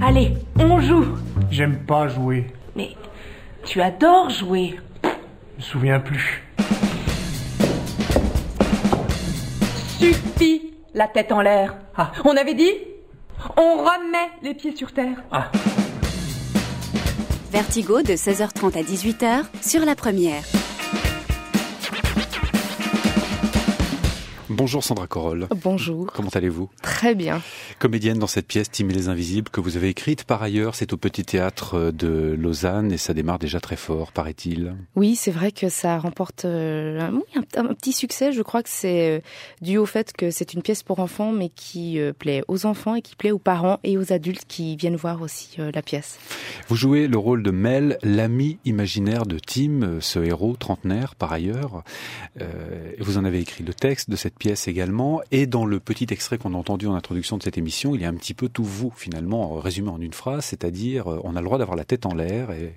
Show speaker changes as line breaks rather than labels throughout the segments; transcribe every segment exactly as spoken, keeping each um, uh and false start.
Allez, on joue.
J'aime pas jouer.
Mais tu adores jouer.
Je me souviens plus.
Suffit, la tête en l'air.
Ah.
On avait dit, on remet les pieds sur terre.
Ah.
Vertigo de seize heures trente à dix-huit heures sur La Première.
Bonjour Sandra Corolle.
Bonjour.
Comment allez-vous ?
Très bien.
Comédienne dans cette pièce Tim et les Invisibles que vous avez écrite par ailleurs, c'est au Petit Théâtre de Lausanne et ça démarre déjà très fort, paraît-il.
Oui, c'est vrai que ça remporte euh, un, un, un petit succès. Je crois que c'est euh, dû au fait que c'est une pièce pour enfants mais qui euh, plaît aux enfants et qui plaît aux parents et aux adultes qui viennent voir aussi euh, la pièce.
Vous jouez le rôle de Mel, l'ami imaginaire de Tim, ce héros trentenaire par ailleurs. Euh, vous en avez écrit le texte de cette pièce également, et dans le petit extrait qu'on a entendu en introduction de cette émission, il y a un petit peu tout vous, finalement, résumé en une phrase, c'est-à-dire on a le droit d'avoir la tête en l'air et,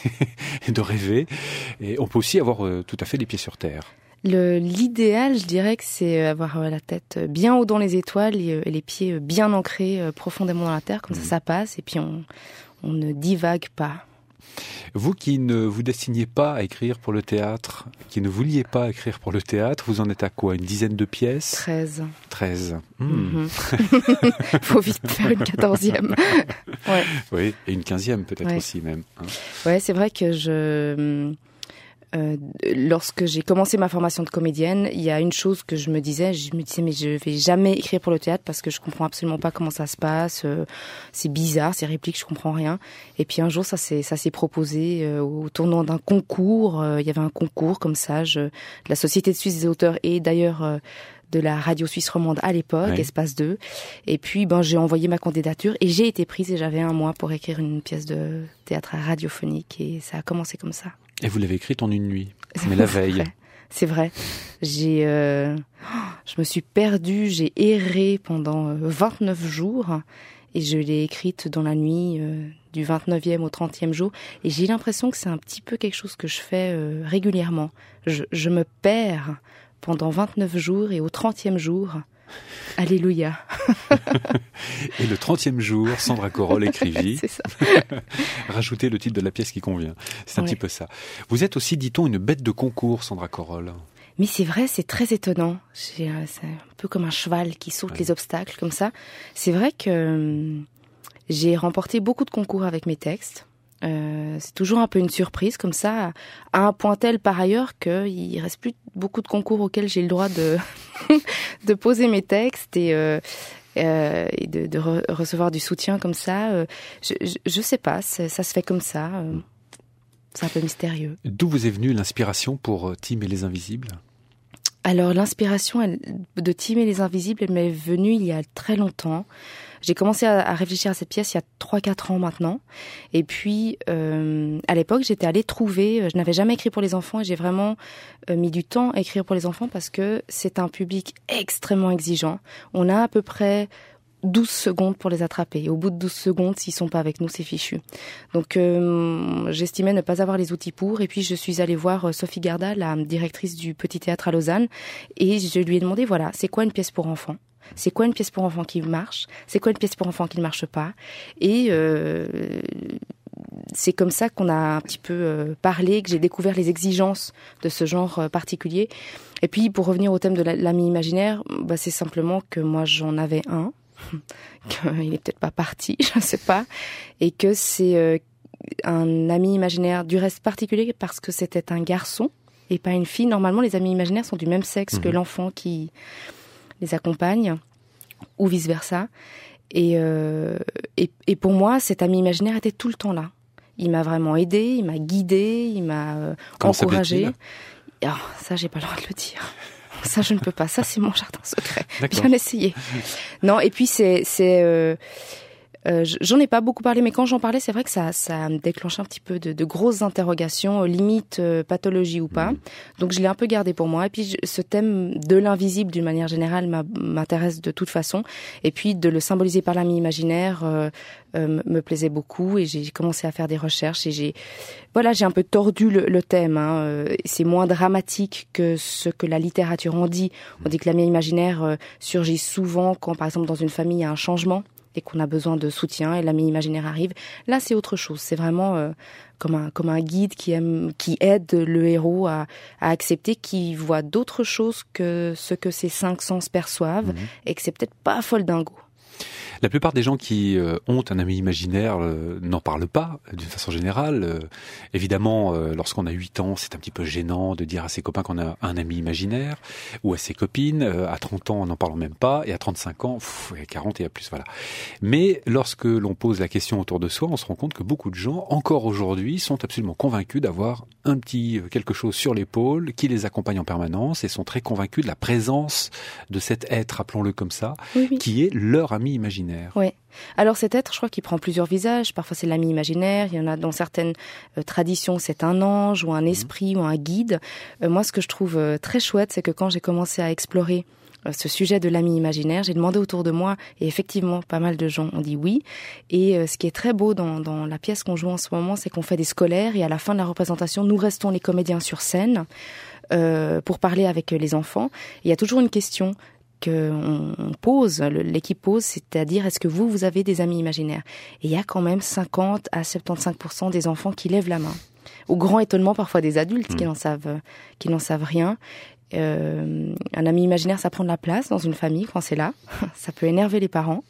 et de rêver, et on peut aussi avoir euh, tout à fait les pieds sur terre.
Le, l'idéal, je dirais que c'est avoir la tête bien haut dans les étoiles et, et les pieds bien ancrés profondément dans la terre, comme mmh. ça ça passe, et puis on, on ne divague pas.
Vous qui ne vous destiniez pas à écrire pour le théâtre, qui ne vouliez pas écrire pour le théâtre, vous en êtes à quoi ? Une dizaine de pièces ?
Treize.
Treize. Mmh.
Mm-hmm. Faut vite faire une quatorzième. Ouais.
Oui, et une quinzième peut-être ouais. aussi même. Hein.
Ouais, c'est vrai que je... Euh, lorsque j'ai commencé ma formation de comédienne, il y a une chose que je me disais, je me disais mais je vais jamais écrire pour le théâtre parce que je comprends absolument pas comment ça se passe, euh, c'est bizarre, ces répliques, je comprends rien. Et puis un jour ça s'est ça s'est proposé euh, au tournant d'un concours, euh, il y avait un concours comme ça, je, de la Société de Suisse des auteurs et d'ailleurs euh, de la radio suisse romande à l'époque, oui. Espace deux. Et puis ben j'ai envoyé ma candidature et j'ai été prise et j'avais un mois pour écrire une pièce de théâtre radiophonique et ça a commencé comme ça.
Et vous l'avez écrite en une nuit, mais la veille.
Vrai. C'est vrai. J'ai, euh, je me suis perdue, j'ai erré pendant vingt-neuf jours et je l'ai écrite dans la nuit euh, du vingt-neuvième au trentième jour. Et j'ai l'impression que c'est un petit peu quelque chose que je fais euh, régulièrement. Je, je me perds pendant vingt-neuf jours et au trentième jour, alléluia.
Et le trentième jour, Sandra Corolle écrivit.
C'est ça.
Rajoutez le titre de la pièce qui convient. C'est un
ouais.
petit peu ça. Vous êtes aussi, dit-on, une bête de concours, Sandra Corolle.
Mais c'est vrai, c'est très étonnant. J'ai, euh, c'est un peu comme un cheval qui saute ouais. les obstacles, comme ça. C'est vrai que euh, j'ai remporté beaucoup de concours avec mes textes. Euh, c'est toujours un peu une surprise comme ça, à un point tel par ailleurs qu'il reste plus beaucoup de concours auxquels j'ai le droit de de poser mes textes et, euh, euh, et de, de re- recevoir du soutien comme ça. Euh, je, je, je sais pas, ça se fait comme ça. Euh, c'est un peu mystérieux.
D'où vous est venue l'inspiration pour Tim et les Invisibles ?
Alors l'inspiration elle, de Tim et les Invisibles, elle m'est venue il y a très longtemps. J'ai commencé à, à réfléchir à cette pièce il y a trois quatre ans maintenant. Et puis, euh, à l'époque, j'étais allée trouver... Je n'avais jamais écrit pour les enfants et j'ai vraiment euh, mis du temps à écrire pour les enfants parce que c'est un public extrêmement exigeant. On a à peu près douze secondes pour les attraper. Et au bout de douze secondes, s'ils sont pas avec nous, c'est fichu. Donc, euh, j'estimais ne pas avoir les outils pour. Et puis, je suis allée voir Sophie Garda, la directrice du Petit Théâtre à Lausanne. Et je lui ai demandé, voilà, c'est quoi une pièce pour enfants ? C'est quoi une pièce pour enfants qui marche ? C'est quoi une pièce pour enfants qui ne marche pas ? Et euh, c'est comme ça qu'on a un petit peu euh, parlé, que j'ai découvert les exigences de ce genre euh, particulier. Et puis, pour revenir au thème de la, l'ami imaginaire, bah, c'est simplement que moi, j'en avais un, qu'il n'est peut-être pas parti, je ne sais pas, et que c'est euh, un ami imaginaire du reste particulier parce que c'était un garçon et pas une fille. Normalement, les amis imaginaires sont du même sexe mmh. que l'enfant qui... les accompagne, ou vice-versa. Et, euh, et, et pour moi, cet ami imaginaire était tout le temps là. Il m'a vraiment aidé, il m'a guidé, il m'a euh, encouragé. Oh, ça, j'ai pas le droit de le dire. Ça, je ne peux pas. Ça, c'est mon jardin secret. D'accord. Bien essayé. Non, et puis c'est... c'est euh, Euh, j'en ai pas beaucoup parlé, mais quand j'en parlais, c'est vrai que ça, ça me déclenchait un petit peu de, de grosses interrogations, limite euh, pathologie ou pas. Donc je l'ai un peu gardé pour moi. Et puis je, ce thème de l'invisible, d'une manière générale, m'intéresse de toute façon. Et puis de le symboliser par l'ami imaginaire euh, euh, me plaisait beaucoup. Et j'ai commencé à faire des recherches. Et j'ai, voilà, j'ai un peu tordu le, le thème. Hein. C'est moins dramatique que ce que la littérature en dit. On dit que l'ami imaginaire euh, surgit souvent quand, par exemple, dans une famille, il y a un changement. et qu'on a besoin de soutien et l'ami imaginaire arrive. Là, c'est autre chose. C'est vraiment euh, comme un comme un guide qui aime, qui aide le héros à, à accepter qu'il voit d'autres choses que ce que ses cinq sens perçoivent, mmh. et que c'est peut-être pas folle dingo.
La plupart des gens qui euh, ont un ami imaginaire euh, n'en parlent pas, d'une façon générale. Euh, évidemment, euh, lorsqu'on a huit ans, c'est un petit peu gênant de dire à ses copains qu'on a un ami imaginaire, ou à ses copines. Euh, à trente ans, on n'en parle même pas, et à trente-cinq ans, pff, à quarante et à plus, voilà. Mais lorsque l'on pose la question autour de soi, on se rend compte que beaucoup de gens, encore aujourd'hui, sont absolument convaincus d'avoir un petit quelque chose sur l'épaule qui les accompagne en permanence, et sont très convaincus de la présence de cet être, appelons-le comme ça, oui, oui. qui est leur ami imaginaire.
Oui. Alors cet être, je crois qu'il prend plusieurs visages. Parfois c'est l'ami imaginaire. Il y en a dans certaines euh, traditions, c'est un ange ou un esprit mmh. ou un guide. Euh, moi, ce que je trouve euh, très chouette, c'est que quand j'ai commencé à explorer euh, ce sujet de l'ami imaginaire, j'ai demandé autour de moi, et effectivement, pas mal de gens ont dit oui. Et euh, ce qui est très beau dans, dans la pièce qu'on joue en ce moment, c'est qu'on fait des scolaires, et à la fin de la représentation, nous restons les comédiens sur scène euh, pour parler avec les enfants. Et il y a toujours une question qu'on pose, l'équipe pose, c'est-à-dire est-ce que vous, vous avez des amis imaginaires? Et il y a quand même cinquante à soixante-quinze pour cent des enfants qui lèvent la main. Au grand étonnement parfois des adultes mmh. qui n'en savent, qui n'en savent rien. Euh, un ami imaginaire, ça prend de la place dans une famille quand c'est là. Ça peut énerver les parents.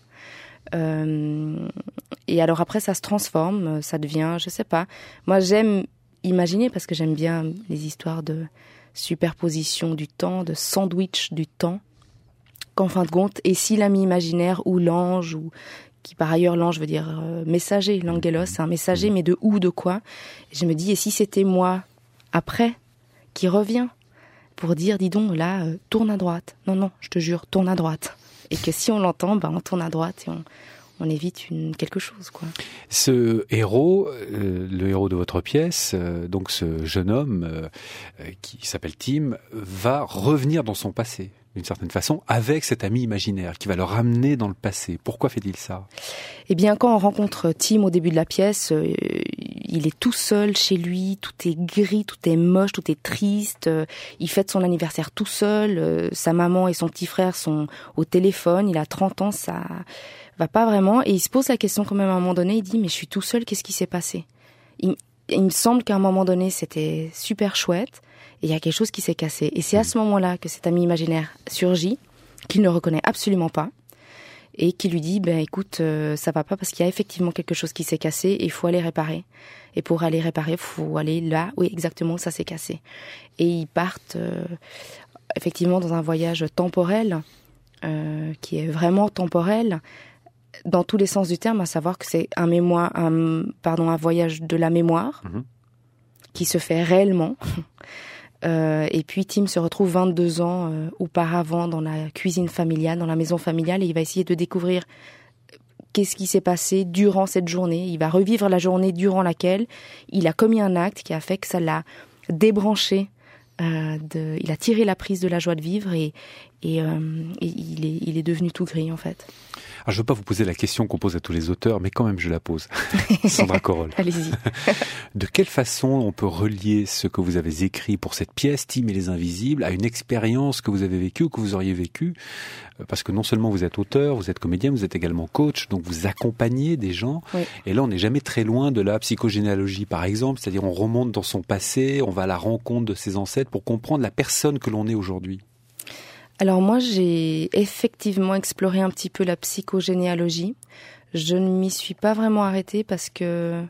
Euh, et alors après, ça se transforme, ça devient, je sais pas. Moi, j'aime imaginer parce que j'aime bien les histoires de superposition du temps, de sandwich du temps. En fin de compte, et si l'ami imaginaire ou l'ange, ou qui par ailleurs l'ange veut dire euh, messager, l'angelos, c'est un messager, mais de où, de quoi? Et je me dis, et si c'était moi, après, qui revient, pour dire, dis donc, là, euh, tourne à droite. Non, non, je te jure, tourne à droite. Et que si on l'entend, ben, on tourne à droite et on, on évite une, quelque chose, quoi.
Ce héros, euh, le héros de votre pièce, euh, donc ce jeune homme euh, qui s'appelle Tim, va revenir dans son passé, d'une certaine façon, avec cet ami imaginaire qui va le ramener dans le passé. Pourquoi fait-il ça?
Eh bien, quand on rencontre Tim au début de la pièce, euh, il est tout seul chez lui, tout est gris, tout est moche, tout est triste. Euh, il fête son anniversaire tout seul. Euh, sa maman et son petit frère sont au téléphone. Il a trente ans, ça va pas vraiment. Et il se pose la question quand même à un moment donné. Il dit, mais je suis tout seul, qu'est-ce qui s'est passé? il, il me semble qu'à un moment donné, c'était super chouette. Et il y a quelque chose qui s'est cassé. Et c'est à ce moment-là que cet ami imaginaire surgit, qu'il ne reconnaît absolument pas, et qui lui dit, ben écoute, euh, ça va pas parce qu'il y a effectivement quelque chose qui s'est cassé et il faut aller réparer. Et pour aller réparer, il faut aller là, oui exactement, ça s'est cassé. Et ils partent euh, effectivement dans un voyage temporel, euh, qui est vraiment temporel, dans tous les sens du terme, à savoir que c'est un mémoire, un, pardon, un voyage de la mémoire, mmh. qui se fait réellement. Euh, et puis Tim se retrouve vingt-deux ans euh, auparavant dans la cuisine familiale, dans la maison familiale, et il va essayer de découvrir qu'est-ce qui s'est passé durant cette journée. Il va revivre la journée durant laquelle il a commis un acte qui a fait que ça l'a débranché. Euh, de, il a tiré la prise de la joie de vivre et, et, euh, et il, est, il est devenu tout gris en fait.
Alors, je ne veux pas vous poser la question qu'on pose à tous les auteurs, mais quand même je la pose. Sandra Corolle.
Allez-y.
De quelle façon on peut relier ce que vous avez écrit pour cette pièce, Tim et les Invisibles, à une expérience que vous avez vécue ou que vous auriez vécue? Parce que non seulement vous êtes auteur, vous êtes comédien, vous êtes également coach, donc vous accompagnez des gens. Oui. Et là, on n'est jamais très loin de la psychogénéalogie, par exemple. C'est-à-dire, on remonte dans son passé, on va à la rencontre de ses ancêtres pour comprendre la personne que l'on est aujourd'hui.
Alors moi, j'ai effectivement exploré un petit peu la psychogénéalogie. Je ne m'y suis pas vraiment arrêtée parce que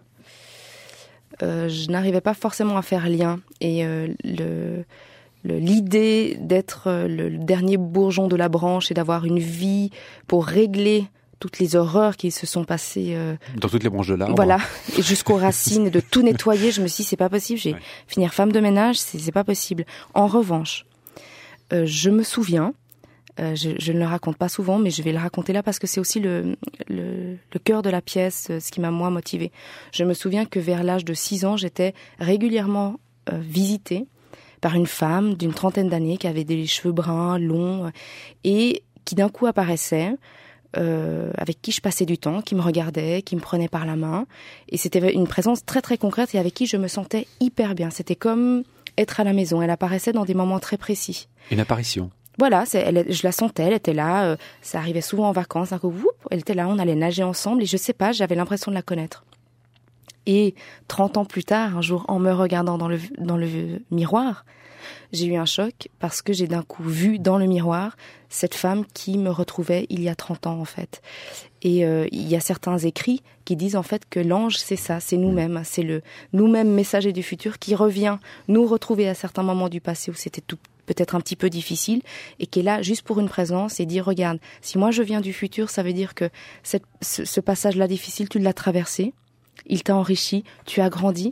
euh, je n'arrivais pas forcément à faire lien. Et euh, le, le, l'idée d'être le dernier bourgeon de la branche et d'avoir une vie pour régler toutes les horreurs qui se sont passées euh,
dans toutes les branches de l'arbre.
Voilà, et jusqu'aux racines, de tout nettoyer. Je me suis dit, c'est pas possible. J'ai ouais. finir femme de ménage, c'est, c'est pas possible. En revanche, Euh, je me souviens, euh, je, je ne le raconte pas souvent, mais je vais le raconter là parce que c'est aussi le, le, le cœur de la pièce, euh, ce qui m'a moi motivée. Je me souviens que vers l'âge de six ans, j'étais régulièrement euh, visitée par une femme d'une trentaine d'années qui avait des cheveux bruns, longs, euh, et qui d'un coup apparaissait, euh, avec qui je passais du temps, qui me regardait, qui me prenait par la main. Et c'était une présence très très concrète et avec qui je me sentais hyper bien. C'était comme être à la maison. Elle apparaissait dans des moments très précis.
Une apparition.
voilà, c'est, elle, je la sentais, elle était là, euh, ça arrivait souvent en vacances, un coup, whoop, elle était là, on allait nager ensemble et je sais pas, j'avais l'impression de la connaître. Et trente ans plus tard, un jour, en me regardant dans le, dans le miroir, j'ai eu un choc parce que j'ai d'un coup vu dans le miroir cette femme qui me retrouvait il y a trente ans en fait. Et euh, il y a certains écrits qui disent en fait que l'ange c'est ça, c'est nous-mêmes, c'est le nous-mêmes messager du futur qui revient nous retrouver à certains moments du passé où c'était tout peut-être un petit peu difficile et qui est là juste pour une présence et dire regarde, si moi je viens du futur, ça veut dire que cette, ce, ce passage-là difficile, tu l'as traversé, il t'a enrichi, tu as grandi.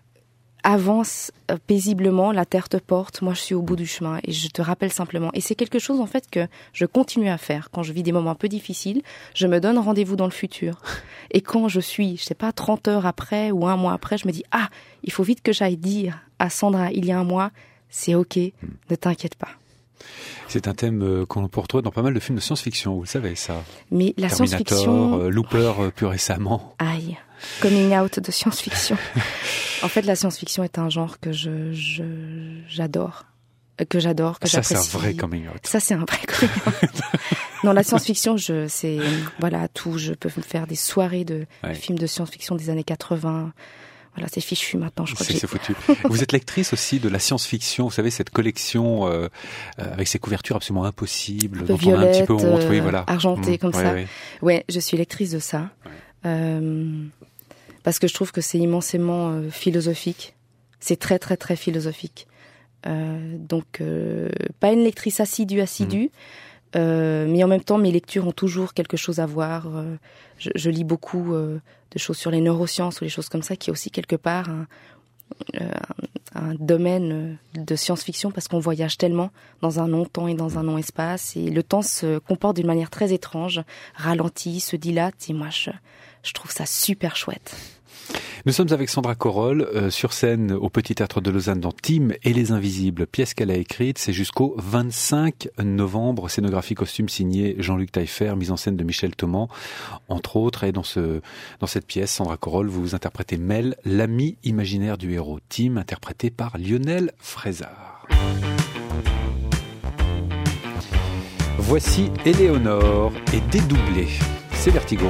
Avance euh, paisiblement, la terre te porte, moi je suis au bout du chemin et je te rappelle simplement. Et c'est quelque chose en fait que je continue à faire quand je vis des moments un peu difficiles, je me donne rendez-vous dans le futur. Et quand je suis, je sais pas, trente heures après ou un mois après, je me dis ah, il faut vite que j'aille dire à Sandra il y a un mois, c'est ok, ne t'inquiète pas.
C'est un thème qu'on peut retrouver dans pas mal de films de science-fiction, vous le savez ça.
Mais la
Terminator,
science-fiction...
euh, Looper euh, plus récemment.
Aïe, coming out de science-fiction. En fait, la science-fiction est un genre que je, je j'adore, que j'adore, que
ça,
j'apprécie.
Ça c'est un vrai coming out.
Ça c'est un vrai coming out. Non, la science-fiction, je, c'est voilà tout. Je peux me faire des soirées de ouais. films de science-fiction des années quatre-vingts. Voilà, c'est fichu maintenant, je crois
c'est,
que
c'est foutu. Vous êtes lectrice aussi de la science-fiction, vous savez, cette collection euh, avec ces couvertures absolument impossibles, dont
violette,
on a un petit peu honte, oui, voilà.
argentée, mmh, comme
ouais,
ça.
Ouais.
ouais, je suis lectrice de ça. Ouais. Euh, parce que je trouve que c'est immensément euh, philosophique. C'est très, très, très philosophique. Euh, donc, euh, pas une lectrice assidue, assidue, mmh. euh, mais en même temps, mes lectures ont toujours quelque chose à voir. Euh, je, je lis beaucoup... Euh, de choses sur les neurosciences ou les choses comme ça, qui est aussi quelque part un, euh, un domaine de science-fiction parce qu'on voyage tellement dans un non-temps et dans un non-espace et le temps se comporte d'une manière très étrange, ralentit, se dilate et moi je, je trouve ça super chouette.
Nous sommes avec Sandra Corolle euh, sur scène au Petit Théâtre de Lausanne dans Tim et les Invisibles, pièce qu'elle a écrite, c'est jusqu'au vingt-cinq novembre, scénographie costume signée Jean-Luc Taillefer, mise en scène de Michel Thoman, entre autres, et dans ce dans cette pièce, Sandra Corolle, vous interprétez Mel, l'ami imaginaire du héros, Tim, interprété par Lionel Frézard. Voici Éléonore et Dédoublé, c'est Vertigo.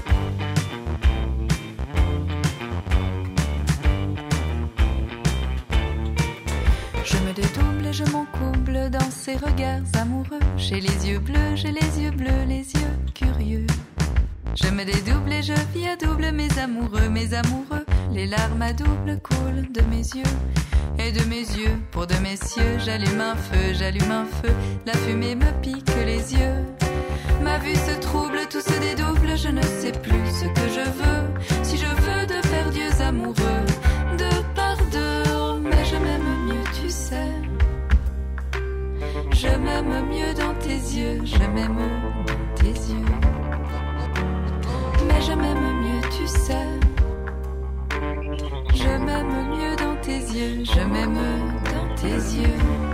Je me dédouble et je m'encouble dans ses regards amoureux. J'ai les yeux bleus, j'ai les yeux bleus, les yeux curieux. Je me dédouble et je vis à double mes amoureux, mes amoureux. Les larmes à double coulent de mes yeux et de mes yeux. Pour de mes cieux, j'allume un feu, j'allume un feu. La fumée me pique les yeux. Ma vue se trouble, tout se dédouble. Je ne sais plus ce que je veux. Si je veux de perdus amoureux, de par deux, mais je m'aime mieux, tu sais. Je m'aime mieux dans tes yeux, je m'aime dans tes yeux. Mais je m'aime mieux, tu sais. Je m'aime mieux dans tes yeux, je m'aime dans tes yeux.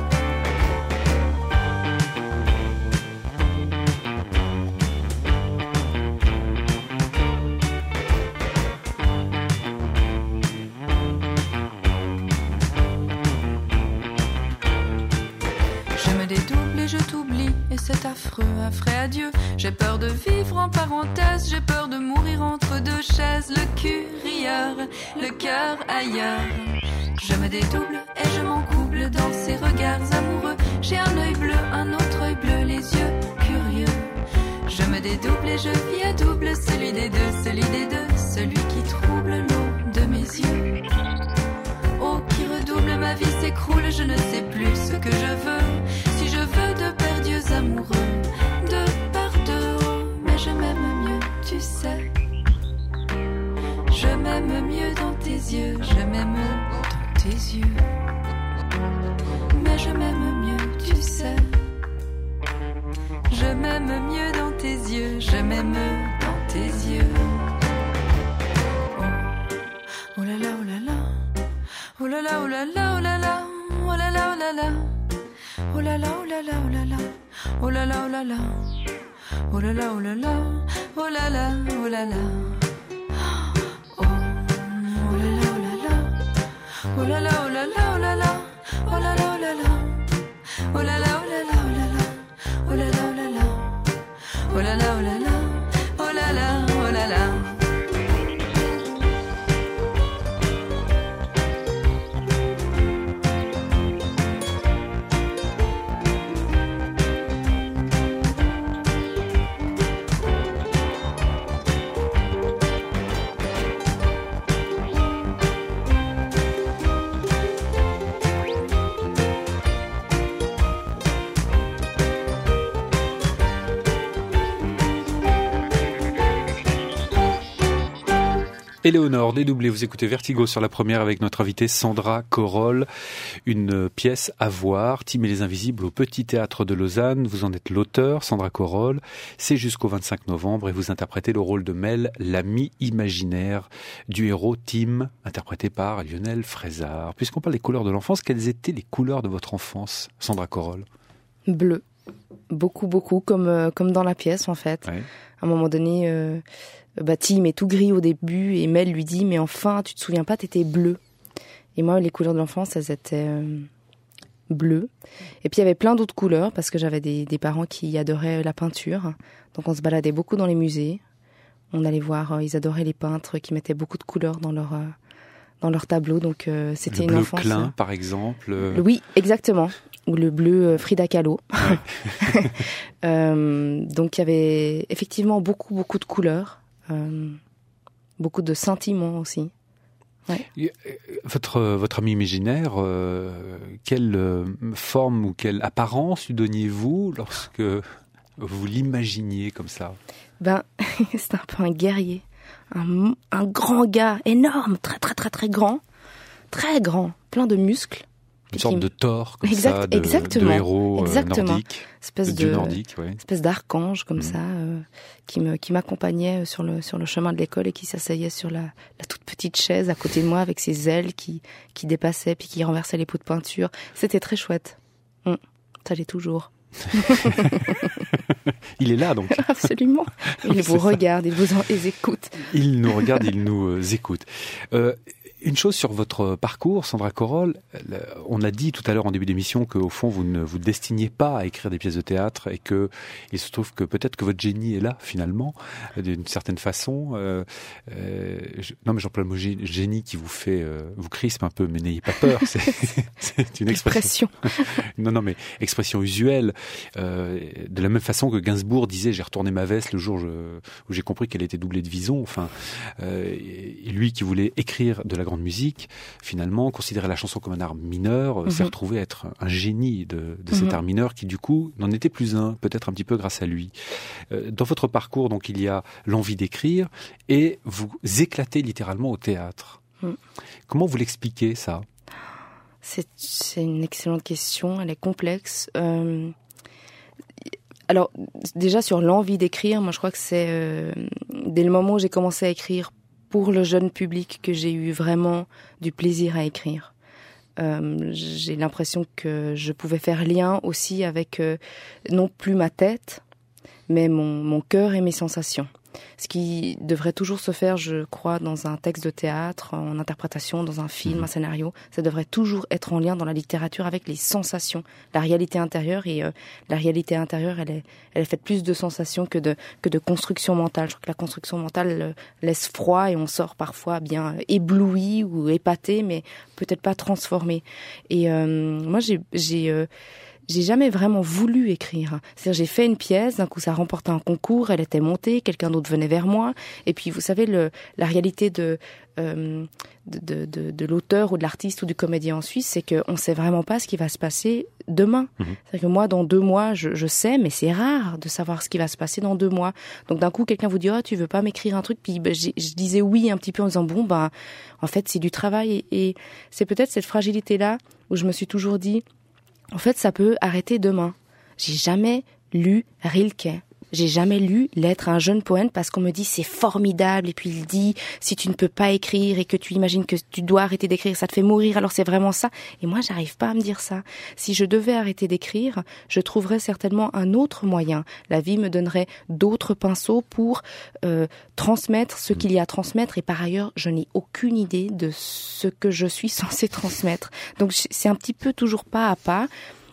Je t'oublie et c'est affreux, un vrai adieu. J'ai peur de vivre en parenthèse, j'ai peur de mourir entre deux chaises. Le cul rieur, le cœur ailleurs. Je me dédouble et je m'encouble dans ses regards amoureux. J'ai un œil bleu, un autre œil bleu, les yeux curieux. Je me dédouble et je vis à double, celui des deux, celui des deux, celui qui trouble l'eau de mes yeux. Oh, qui redouble, ma vie s'écroule, je ne sais plus ce que je veux. Si je veux de perdus amoureux, de par deux, oh, mais je m'aime mieux, tu sais. Je m'aime mieux dans tes yeux, je m'aime dans tes yeux. Mais je m'aime mieux, tu sais. Je m'aime mieux dans tes yeux, je m'aime dans tes yeux. Oh, oh là là, oh là là. Oh là là, oh là là, oh là là, oh là là, oh là là. Oh là là, oh là là, oh là là. Oh là là, oh là là. Oh là là, oh là là. Oh là là, oh là là. Oh, oh là là, oh là là. Oh là là, oh là là, oh là là. Oh là là, oh là là. Oh là là, oh là là, oh là là. oh là là, oh là là, oh là là, oh là là, oh là là, oh là là.
Éléonore, dédoublée, vous écoutez Vertigo sur la première avec notre invitée Sandra Corolle. Une pièce à voir, Tim et les Invisibles au Petit Théâtre de Lausanne. Vous en êtes l'auteur, Sandra Corolle. C'est jusqu'au vingt-cinq novembre et vous interprétez le rôle de Mel, l'ami imaginaire du héros Tim, interprété par Lionel Frézard. Puisqu'on parle des couleurs de l'enfance, quelles étaient les couleurs de votre enfance, Sandra Corolle?
Bleu. Beaucoup, beaucoup, comme, euh, comme dans la pièce en fait. Ouais. À un moment donné... Euh... Bah, Tim est tout gris au début et Mel lui dit mais enfin tu te souviens pas, t'étais bleu. Et moi les couleurs de l'enfance elles étaient euh, bleues. Et puis il y avait plein d'autres couleurs parce que j'avais des, des parents qui adoraient la peinture, donc on se baladait beaucoup dans les musées, on allait voir, euh, ils adoraient les peintres qui mettaient beaucoup de couleurs dans leur, euh, dans leur tableau, donc euh, c'était
le
une enfance.
Le bleu Klein par exemple.
Le, oui exactement. Ou le bleu euh, Frida Kahlo. Ouais. euh, donc il y avait effectivement beaucoup beaucoup de couleurs. Euh, beaucoup de sentiments aussi. Ouais.
Votre votre ami imaginaire, euh, quelle euh, forme ou quelle apparence lui donniez-vous lorsque vous l'imaginiez comme ça?
Ben, c'est un peu un guerrier, un, un grand gars, énorme, très très très très grand, très grand, plein de muscles.
Une sorte de Thor, comme
exact,
ça, de,
exactement,
de héros
exactement.
nordique,
espèce
de,
de
nordique, ouais.
espèce d'archange comme mmh. ça, euh, qui me qui m'accompagnait sur le sur le chemin de l'école et qui s'asseyait sur la, la toute petite chaise à côté de moi avec ses ailes qui qui dépassaient puis qui renversaient les pots de peinture. C'était très chouette. Mmh. Ça l'est toujours.
Il est là donc.
Absolument. Il vous regarde, il vous en, il écoute.
Il nous regarde, il nous euh, écoute. Euh, Une chose sur votre parcours, Sandra Corolle, on a dit tout à l'heure en début d'émission qu'au fond vous ne vous destiniez pas à écrire des pièces de théâtre et que il se trouve que peut-être que votre génie est là finalement, d'une certaine façon. Euh, euh, je, non mais j'emploie le mot génie qui vous fait, euh, vous crispe un peu, mais n'ayez pas peur. C'est, c'est une expression. non non mais expression usuelle. Euh, de la même façon que Gainsbourg disait j'ai retourné ma veste le jour je, où j'ai compris qu'elle était doublée de vison. Enfin, euh, et lui qui voulait écrire de la grande musique, finalement, considérait la chanson comme un art mineur, mmh. s'est retrouvé être un génie de, de cet mmh. art mineur qui, du coup, n'en était plus un, peut-être un petit peu grâce à lui. Euh, dans votre parcours, donc, il y a l'envie d'écrire et vous éclatez littéralement au théâtre. Mmh. Comment vous l'expliquez, ça?
c'est, c'est une excellente question, elle est complexe. Euh... Alors, déjà, sur l'envie d'écrire, moi, je crois que c'est euh, dès le moment où j'ai commencé à écrire pour le jeune public que j'ai eu vraiment du plaisir à écrire. Euh, j'ai l'impression que je pouvais faire lien aussi avec euh, non plus ma tête, mais mon, mon cœur et mes sensations. Ce qui devrait toujours se faire, je crois, dans un texte de théâtre, en interprétation, dans un film, mmh. un scénario, ça devrait toujours être en lien dans la littérature avec les sensations, la réalité intérieure. Et euh, la réalité intérieure, elle est, elle est faite plus de sensations que de que de construction mentale. Je crois que la construction mentale euh, laisse froid et on sort parfois bien ébloui ou épaté, mais peut-être pas transformé. Et euh, moi, j'ai j'ai euh, J'ai jamais vraiment voulu écrire. C'est-à-dire, j'ai fait une pièce, d'un coup ça remportait un concours, elle était montée, quelqu'un d'autre venait vers moi. Et puis, vous savez, le, la réalité de, euh, de, de, de, de l'auteur ou de l'artiste ou du comédien en Suisse, c'est qu'on ne sait vraiment pas ce qui va se passer demain. Mmh. C'est-à-dire que moi, dans deux mois, je, je sais, mais c'est rare de savoir ce qui va se passer dans deux mois. Donc, d'un coup, quelqu'un vous dit, oh, tu veux pas m'écrire un truc? Puis, ben, je disais oui un petit peu en disant, bon, ben, en fait, c'est du travail. Et, et c'est peut-être cette fragilité-là où je me suis toujours dit, en fait, ça peut arrêter demain. J'ai jamais lu Rilke. J'ai jamais lu L'être à un jeune poète parce qu'on me dit c'est formidable et puis il dit si tu ne peux pas écrire et que tu imagines que tu dois arrêter d'écrire, ça te fait mourir, alors c'est vraiment ça. Et moi, j'arrive pas à me dire ça. Si je devais arrêter d'écrire, je trouverais certainement un autre moyen. La vie me donnerait d'autres pinceaux pour euh, transmettre ce qu'il y a à transmettre et par ailleurs, je n'ai aucune idée de ce que je suis censée transmettre. Donc c'est un petit peu toujours pas à pas.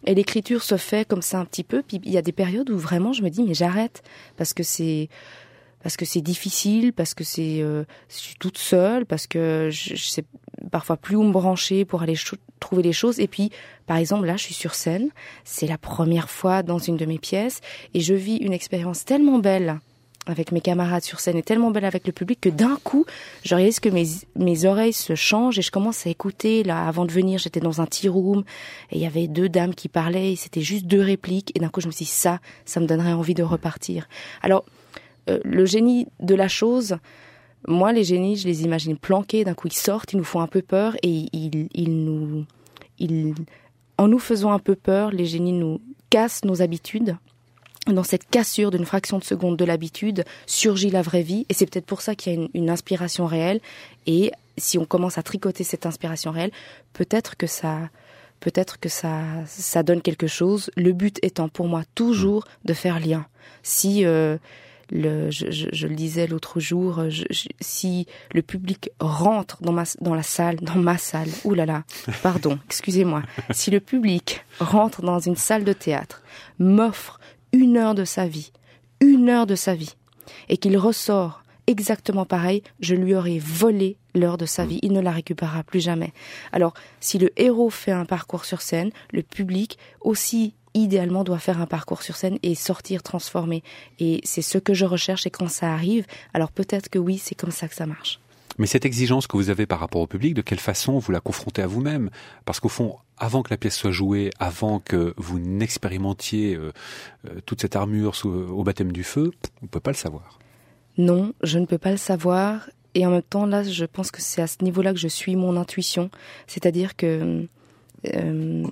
Et l'écriture se fait comme ça un petit peu. Puis il y a des périodes où vraiment je me dis mais j'arrête parce que c'est parce que c'est difficile, parce que c'est euh, je suis toute seule, parce que je, je sais parfois plus où me brancher pour aller cho- trouver les choses. Et puis par exemple là je suis sur scène, c'est la première fois dans une de mes pièces et je vis une expérience tellement belle avec mes camarades sur scène et tellement belle avec le public que d'un coup, je réalise que mes, mes oreilles se changent et je commence à écouter. Là, avant de venir, j'étais dans un tea room et il y avait deux dames qui parlaient et c'était juste deux répliques. Et d'un coup, je me suis dit, ça, ça me donnerait envie de repartir. Alors, euh, le génie de la chose, moi, les génies, je les imagine planqués. D'un coup, ils sortent, ils nous font un peu peur et ils, ils nous, ils, en nous faisant un peu peur, les génies nous cassent nos habitudes. Dans cette cassure d'une fraction de seconde de l'habitude surgit la vraie vie et c'est peut-être pour ça qu'il y a une, une inspiration réelle et si on commence à tricoter cette inspiration réelle, peut-être que ça, peut-être que ça, ça donne quelque chose. Le but étant pour moi toujours de faire lien. Si euh, le, je, je, je le disais l'autre jour, je, je, si le public rentre dans ma, dans la salle, dans ma salle, oulala, pardon, excusez-moi, si le public rentre dans une salle de théâtre, m'offre une heure de sa vie, une heure de sa vie, et qu'il ressort exactement pareil, je lui aurais volé l'heure de sa vie, il ne la récupérera plus jamais. Alors, si le héros fait un parcours sur scène, le public aussi, idéalement, doit faire un parcours sur scène et sortir transformé. Et c'est ce que je recherche, et quand ça arrive, alors peut-être que oui, c'est comme ça que ça marche.
Mais cette exigence que vous avez par rapport au public, de quelle façon vous la confrontez à vous-même ? Parce qu'au fond, avant que la pièce soit jouée, avant que vous n'expérimentiez euh, euh, toute cette armure sous, au baptême du feu, on ne peut pas le savoir.
Non, je ne peux pas le savoir. Et en même temps, là, je pense que c'est à ce niveau-là que je suis mon intuition. C'est-à-dire que euh,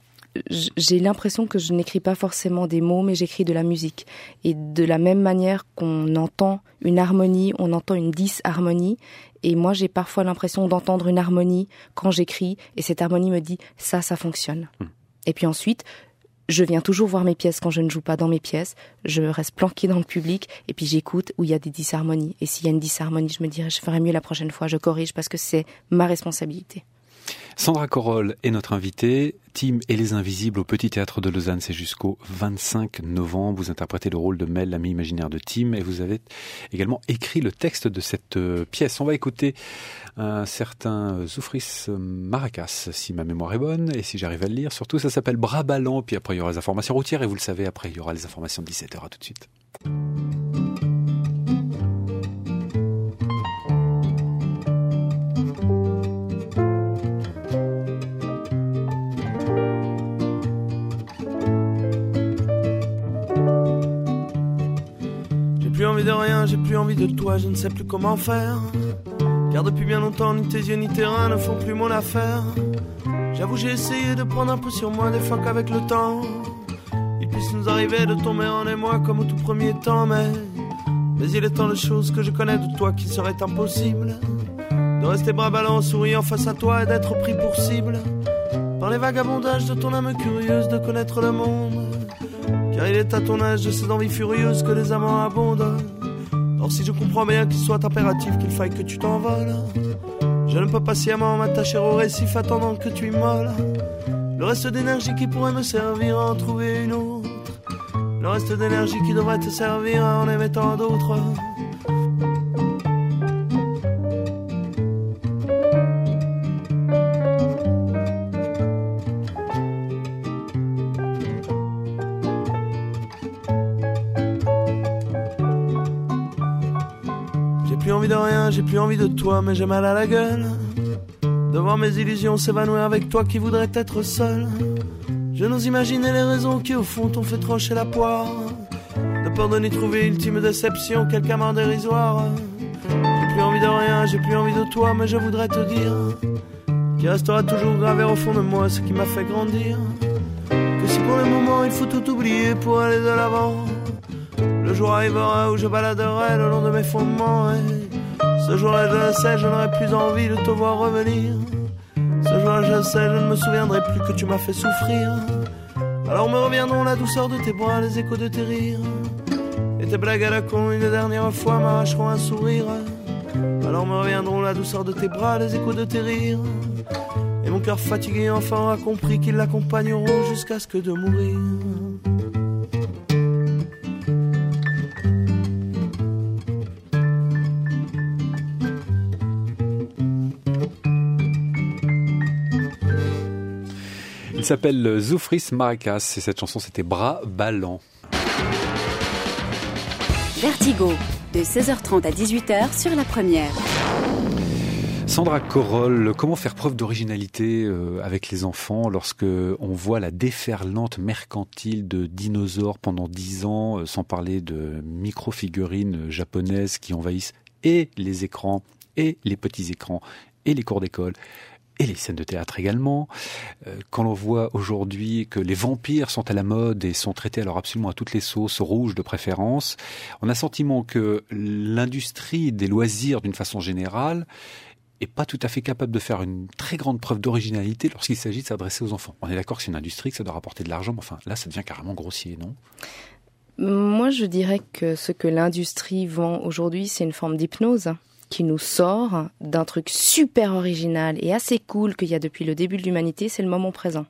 j'ai l'impression que je n'écris pas forcément des mots, mais j'écris de la musique. Et de la même manière qu'on entend une harmonie, on entend une disharmonie. Et moi, j'ai parfois l'impression d'entendre une harmonie quand j'écris. Et cette harmonie me dit, ça, ça fonctionne. Mmh. Et puis ensuite, je viens toujours voir mes pièces quand je ne joue pas dans mes pièces. Je reste planquée dans le public. Et puis j'écoute où il y a des disharmonies. Et s'il y a une disharmonie, je me dirais, je ferai mieux la prochaine fois. Je corrige parce que c'est ma responsabilité.
Sandra Corolle est notre invitée. Tim et les Invisibles au Petit Théâtre de Lausanne, c'est jusqu'au vingt-cinq novembre. Vous interprétez le rôle de Mel, l'amie imaginaire de Tim, et vous avez également écrit le texte de cette pièce. On va écouter un certain Zoufris Maracas, si ma mémoire est bonne, et si j'arrive à le lire. Surtout, ça s'appelle Bras ballants, puis après il y aura les informations routières, et vous le savez, après il y aura les informations de dix-sept heures. À tout de suite.
J'ai plus envie de rien, j'ai plus envie de toi, je ne sais plus comment faire. Car depuis bien longtemps, ni tes yeux ni tes reins ne font plus mon affaire. J'avoue, j'ai essayé de prendre un peu sur moi, des fois qu'avec le temps il puisse nous arriver de tomber en émoi comme au tout premier temps. Mais, mais il est tant de choses que je connais de toi qu'il serait impossible de rester bras ballants, souriant face à toi et d'être pris pour cible par les vagabondages de ton âme curieuse de connaître le monde. Car il est à ton âge de ces envies furieuses que les amants abondent. Or si je comprends bien qu'il soit impératif qu'il faille que tu t'envoles, je ne peux pas sciemment m'attacher au récif attendant que tu immoles le reste d'énergie qui pourrait me servir à en trouver une autre, le reste d'énergie qui devrait te servir à en aimer tant d'autres. J'ai plus envie de toi, mais j'ai mal à la gueule de voir mes illusions s'évanouir avec toi qui voudrais être seul. Je n'ose imaginer les raisons qui au fond t'ont fait trancher la poire, de peur de n'y trouver ultime déception, quelque amant dérisoire. J'ai plus envie de rien, j'ai plus envie de toi, mais je voudrais te dire qu'il restera toujours gravé au fond de moi ce qui m'a fait grandir. Que si pour le moment il faut tout oublier pour aller de l'avant, le jour arrivera où je baladerai le long de mes fondements. Et ce jour-là, je le sais, je n'aurai plus envie de te voir revenir. Ce jour-là, je le sais, je ne me souviendrai plus que tu m'as fait souffrir. Alors me reviendront la douceur de tes bras, les échos de tes rires, et tes blagues à la con une dernière fois m'arracheront un sourire. Alors me reviendront la douceur de tes bras, les échos de tes rires, et Et mon cœur fatigué enfin aura compris qu'ils l'accompagneront jusqu'à ce que de mourir.
Il s'appelle Zoufris Maracas et cette chanson c'était Bras ballants.
Vertigo, de seize heures trente à dix-huit heures sur la première.
Sandra Corolle, comment faire preuve d'originalité euh, avec les enfants lorsque on voit la déferlante mercantile de dinosaures pendant dix ans, euh, sans parler de micro-figurines japonaises qui envahissent et les écrans, et les petits écrans, et les cours d'école, et les scènes de théâtre également. Euh, quand l'on voit aujourd'hui que les vampires sont à la mode et sont traités alors absolument à toutes les sauces, rouges de préférence, on a le sentiment que l'industrie des loisirs d'une façon générale est pas tout à fait capable de faire une très grande preuve d'originalité lorsqu'il s'agit de s'adresser aux enfants. On est d'accord que c'est une industrie, que ça doit rapporter de l'argent, mais enfin là ça devient carrément grossier, non ?
Moi je dirais que ce que l'industrie vend aujourd'hui, c'est une forme d'hypnose qui nous sort d'un truc super original et assez cool qu'il y a depuis le début de l'humanité, c'est le moment présent.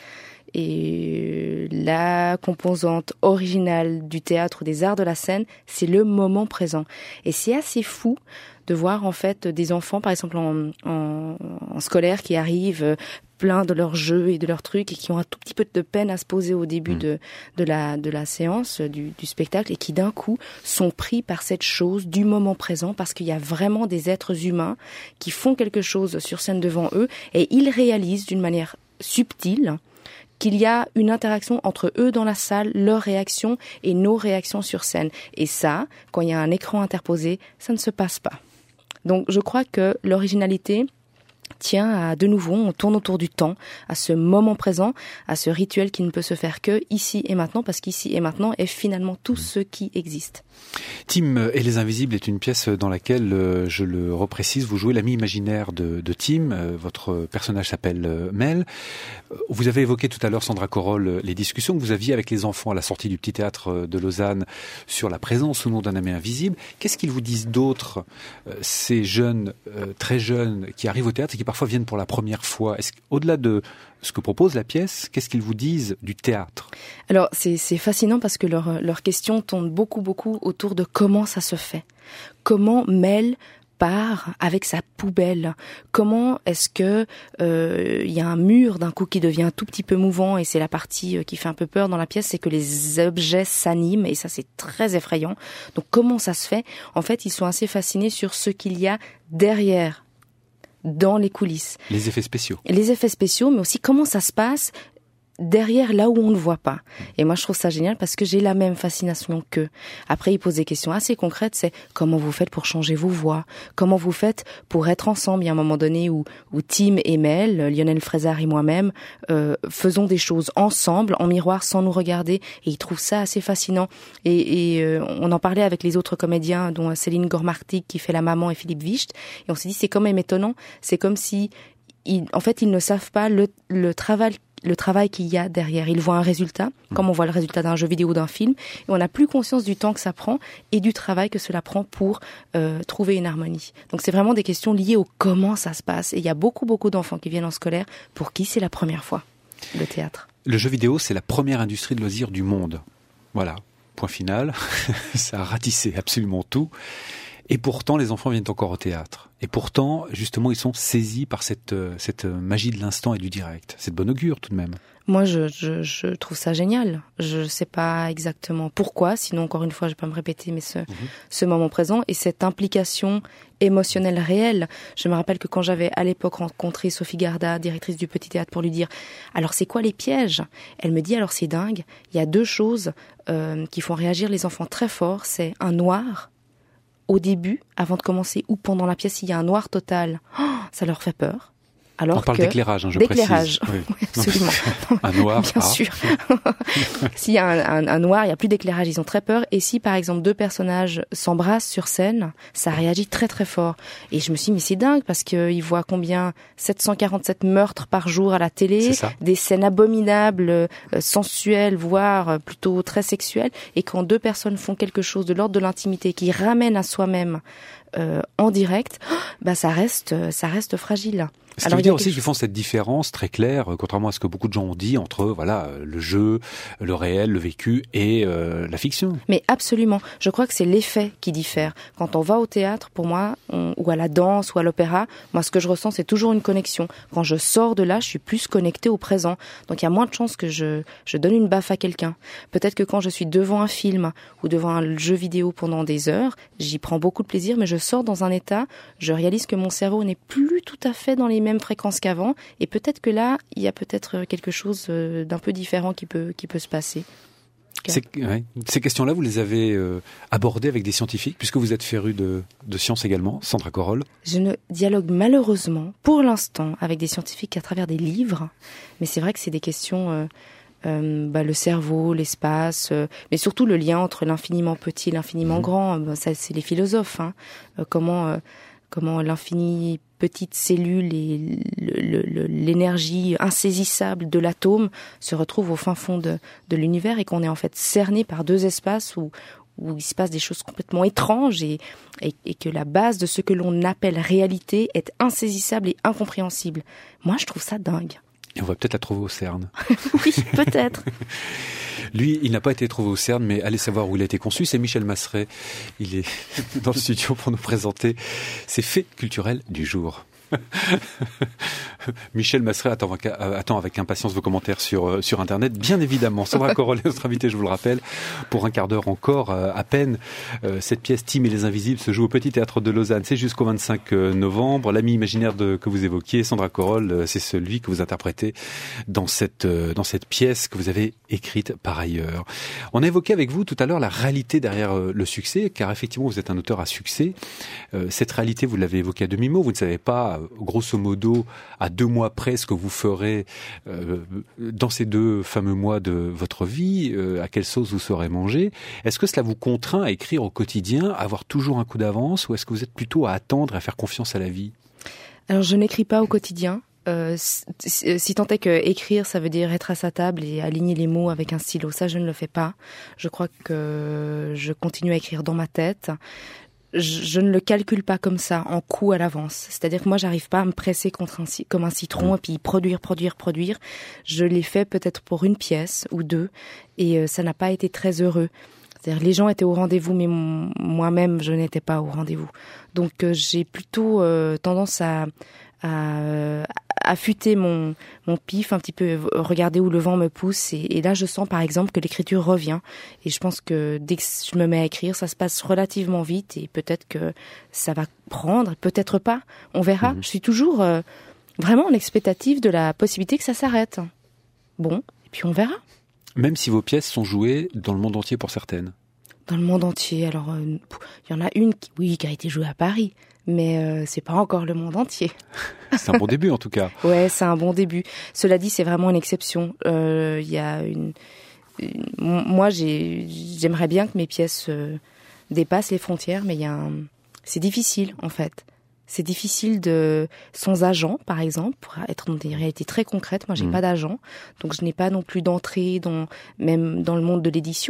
Et la composante originale du théâtre ou des arts de la scène, c'est le moment présent. Et c'est assez fou de voir en fait des enfants, par exemple en, en, en scolaire, qui arrivent plein de leurs jeux et de leurs trucs et qui ont un tout petit peu de peine à se poser au début mmh. de, de, la, de la séance, du, du spectacle, et qui d'un coup sont pris par cette chose du moment présent parce qu'il y a vraiment des êtres humains qui font quelque chose sur scène devant eux et ils réalisent d'une manière subtile qu'il y a une interaction entre eux dans la salle, leurs réactions et nos réactions sur scène. Et ça, quand il y a un écran interposé, ça ne se passe pas. Donc je crois que l'originalité tient à, de nouveau, on tourne autour du temps, à ce moment présent, à ce rituel qui ne peut se faire que ici et maintenant, parce qu'ici et maintenant est finalement tout ce qui existe.
Tim et les Invisibles est une pièce dans laquelle, euh, je le reprécise, vous jouez l'ami imaginaire de, de Tim. Euh, votre personnage s'appelle euh, Mel. Vous avez évoqué tout à l'heure, Sandra Corolle, les discussions que vous aviez avec les enfants à la sortie du Petit Théâtre de Lausanne sur la présence ou non d'un ami invisible. Qu'est-ce qu'ils vous disent d'autre, euh, ces jeunes, euh, très jeunes, qui arrivent au théâtre et qui parfois viennent pour la première fois? Est-ce qu'au-delà de ce que propose la pièce, qu'est-ce qu'ils vous disent du théâtre?
Alors, c'est, c'est fascinant parce que leurs leur questions tournent beaucoup, beaucoup autour de comment ça se fait. Comment Mel part avec sa poubelle. Comment est-ce que euh, y a un mur d'un coup qui devient un tout petit peu mouvant, et c'est la partie qui fait un peu peur dans la pièce, c'est que les objets s'animent et ça c'est très effrayant. Donc comment ça se fait? En fait, ils sont assez fascinés sur ce qu'il y a derrière, dans les coulisses.
Les effets spéciaux.
Les effets spéciaux, mais aussi comment ça se passe derrière, là où on ne voit pas. Et moi, je trouve ça génial parce que j'ai la même fascination qu'eux. Après, ils posent des questions assez concrètes, c'est comment vous faites pour changer vos voix? Comment vous faites pour être ensemble? Il y a un moment donné où, où Tim et Mel, Lionel Frézard et moi-même, euh, faisons des choses ensemble, en miroir, sans nous regarder. Et ils trouvent ça assez fascinant. Et, et euh, on en parlait avec les autres comédiens, dont Céline Gormartig, qui fait la maman, et Philippe Wicht. Et on s'est dit, c'est quand même étonnant. C'est comme si, ils, en fait, ils ne savent pas le, le travail le travail qu'il y a derrière. Ils voient un résultat, comme on voit le résultat d'un jeu vidéo ou d'un film, et on n'a plus conscience du temps que ça prend et du travail que cela prend pour euh, trouver une harmonie. Donc c'est vraiment des questions liées au comment ça se passe. Et il y a beaucoup, beaucoup d'enfants qui viennent en scolaire pour qui c'est la première fois, le théâtre.
Le jeu vidéo, c'est la première industrie de loisirs du monde. Voilà, point final. Ça a ratissé absolument tout. Et pourtant, les enfants viennent encore au théâtre. Et pourtant, justement, ils sont saisis par cette, cette magie de l'instant et du direct. C'est de bon augure, tout de même.
Moi, je, je, je trouve ça génial. Je ne sais pas exactement pourquoi, sinon, encore une fois, je ne vais pas me répéter, mais ce, mmh. ce moment présent et cette implication émotionnelle réelle. Je me rappelle que quand j'avais à l'époque rencontré Sophie Garda, directrice du Petit Théâtre, pour lui dire « Alors, c'est quoi les pièges ?» Elle me dit « Alors, c'est dingue, il y a deux choses euh, qui font réagir les enfants très fort. C'est un noir au début, avant de commencer, ou pendant la pièce, il y a un noir total. Oh, ça leur fait peur. Alors
on parle
que...
d'éclairage, hein, je
d'éclairage.
précise.
Oui. Oui, absolument.
Un noir.
Bien
ah.
sûr. S'il y a un, un, un noir, il n'y a plus d'éclairage, ils ont très peur. Et si, par exemple, deux personnages s'embrassent sur scène, ça réagit très très fort. Et je me suis dit, mais c'est dingue, parce qu'ils voient combien sept cent quarante-sept meurtres par jour à la télé, des scènes abominables, euh, sensuelles, voire euh, plutôt très sexuelles. Et quand deux personnes font quelque chose de l'ordre de l'intimité, qui ramène à soi-même euh, en direct, bah ça reste, ça reste fragile.
Ce qui veut dire aussi qu'ils font cette différence très claire, contrairement à ce que beaucoup de gens ont dit, entre voilà le jeu, le réel, le vécu et euh, la fiction.
Mais absolument. Je crois que c'est l'effet qui diffère. Quand on va au théâtre, pour moi, on, ou à la danse, ou à l'opéra, moi ce que je ressens, c'est toujours une connexion. Quand je sors de là, je suis plus connectée au présent. Donc il y a moins de chances que je, je donne une baffe à quelqu'un. Peut-être que quand je suis devant un film ou devant un jeu vidéo pendant des heures, j'y prends beaucoup de plaisir, mais je sors dans un état, je réalise que mon cerveau n'est plus tout à fait dans les mêmes fréquences qu'avant, et peut-être que là, il y a peut-être quelque chose d'un peu différent qui peut, qui peut se passer.
Ces, ouais, ces questions-là, vous les avez euh, abordées avec des scientifiques, puisque vous êtes féru de, de sciences également, Sandra Corolle.
Je ne dialogue malheureusement, pour l'instant, avec des scientifiques qu'à travers des livres, mais c'est vrai que c'est des questions... Euh, Euh, bah, le cerveau, l'espace, euh, mais surtout le lien entre l'infiniment petit et l'infiniment mmh. grand. Bah, ça, c'est les philosophes. Hein. Euh, comment, euh, comment l'infini petite cellule et le, le, l'énergie insaisissable de l'atome se retrouve au fin fond de, de l'univers, et qu'on est en fait cerné par deux espaces où, où il se passe des choses complètement étranges, et, et, et que la base de ce que l'on appelle réalité est insaisissable et incompréhensible. Moi, je trouve ça dingue.
Et on va peut-être la trouver au CERN.
Oui, peut-être.
Lui, il n'a pas été trouvé au CERN, mais allez savoir où il a été conçu. C'est Michel Masseret. Il est dans le studio pour nous présenter ses faits culturels du jour. Michel Masseret attend, attend avec impatience vos commentaires sur, sur Internet, bien évidemment. Sandra Corolle est notre invitée, je vous le rappelle, pour un quart d'heure encore, à peine. Cette pièce Tim et les Invisibles se joue au Petit Théâtre de Lausanne. C'est jusqu'au vingt-cinq novembre. L'ami imaginaire de, que vous évoquiez, Sandra Corolle, c'est celui que vous interprétez dans cette, dans cette pièce que vous avez écrite par ailleurs. On a évoqué avec vous tout à l'heure la réalité derrière le succès, car effectivement vous êtes un auteur à succès. Cette réalité, vous l'avez évoquée à demi-mot, vous ne savez pas grosso modo, à deux mois près, ce que vous ferez euh, dans ces deux fameux mois de votre vie, euh, à quelle sauce vous serez mangé. Est-ce que cela vous contraint à écrire au quotidien, à avoir toujours un coup d'avance, ou est-ce que vous êtes plutôt à attendre et à faire confiance à la vie ?
Alors, je n'écris pas au quotidien. Euh, si, si tant est que écrire, ça veut dire être à sa table et aligner les mots avec un stylo, ça, je ne le fais pas. Je crois que je continue à écrire dans ma tête. Je ne le calcule pas comme ça, en coup à l'avance. C'est-à-dire que moi, j'arrive pas à me presser contre un, comme un citron et puis produire, produire, produire. Je l'ai fait peut-être pour une pièce ou deux, et euh, ça n'a pas été très heureux. C'est-à-dire les gens étaient au rendez-vous, mais m- moi-même, je n'étais pas au rendez-vous. Donc euh, j'ai plutôt euh, tendance à, à euh, affûter mon, mon pif, un petit peu regarder où le vent me pousse, et, et là je sens par exemple que l'écriture revient, et je pense que dès que je me mets à écrire, ça se passe relativement vite, et peut-être que ça va prendre, peut-être pas, on verra. Mmh. Je suis toujours euh, vraiment en expectative de la possibilité que ça s'arrête. Bon, et puis on verra.
Même si vos pièces sont jouées dans le monde entier pour certaines.
Dans le monde entier, alors il euh, y en a une qui, oui, qui a été jouée à Paris, mais euh, c'est pas encore le monde entier.
C'est un bon début en tout cas.
Ouais, c'est un bon début. Cela dit, c'est vraiment une exception. Il euh, y a une, une moi, j'ai, j'aimerais bien que mes pièces euh, dépassent les frontières, mais il y a un, c'est difficile en fait. C'est difficile de sans agent, par exemple, pour être dans des réalités très concrètes. Moi, j'ai mmh. pas d'agent, donc je n'ai pas non plus d'entrée dans même dans le monde de l'édition.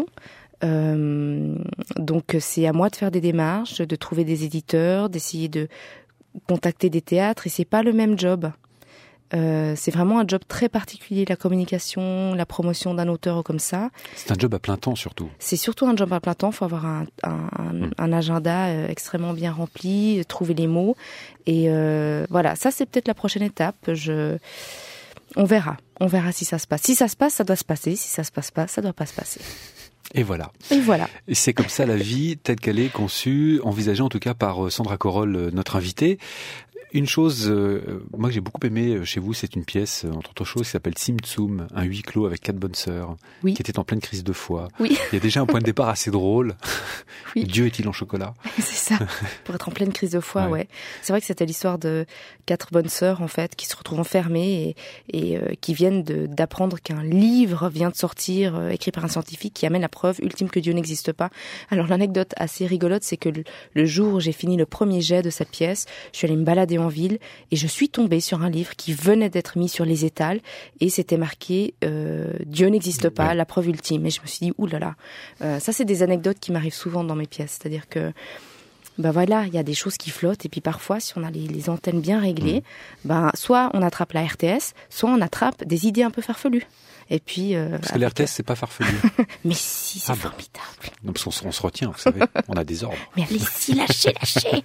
Euh, donc c'est à moi de faire des démarches, de trouver des éditeurs, d'essayer de contacter des théâtres, et c'est pas le même job. Euh, c'est vraiment un job très particulier, la communication, la promotion d'un auteur comme ça.
C'est un job à plein temps surtout.
C'est surtout un job à plein temps, il faut avoir un, un, un, mmh. un agenda euh, extrêmement bien rempli, trouver les mots, et euh, voilà, ça c'est peut-être la prochaine étape. Je... On verra, on verra si ça se passe. Si ça se passe, ça doit se passer, si ça se passe pas, ça doit pas se passer.
Et voilà.
Et voilà.
Et c'est comme ça la vie telle qu'elle est conçue, envisagée en tout cas par Sandra Corolle, notre invitée. Une chose, euh, moi que j'ai beaucoup aimé chez vous, c'est une pièce, entre autres choses, qui s'appelle Tsum Tsum, un huis clos avec quatre bonnes sœurs,
oui.
qui était en pleine crise de foi.
Oui.
Il y a déjà un point de départ assez drôle.
Oui.
Dieu est-il en chocolat ?
C'est ça, pour être en pleine crise de foi, ouais. ouais. C'est vrai que c'était l'histoire de quatre bonnes sœurs, en fait, qui se retrouvent enfermées et, et euh, qui viennent de, d'apprendre qu'un livre vient de sortir, euh, écrit par un scientifique, qui amène la preuve ultime que Dieu n'existe pas. Alors l'anecdote assez rigolote, c'est que le, le jour où j'ai fini le premier jet de cette pièce, je suis allée me balader en ville et je suis tombée sur un livre qui venait d'être mis sur les étals et c'était marqué euh, Dieu n'existe pas, ouais. La preuve ultime. Et je me suis dit oulala, euh, ça c'est des anecdotes qui m'arrivent souvent dans mes pièces, c'est-à-dire que Ben voilà, il y a des choses qui flottent et puis parfois, si on a les, les antennes bien réglées, mmh. ben soit on attrape la R T S, soit on attrape des idées un peu farfelues. Et puis euh,
parce que l'R T S, c'est pas farfelu.
Mais si, c'est ah formidable.
Bon. Non, parce qu'on on se retient, vous savez, on a des ordres.
Mais allez-y, lâchez, lâchez.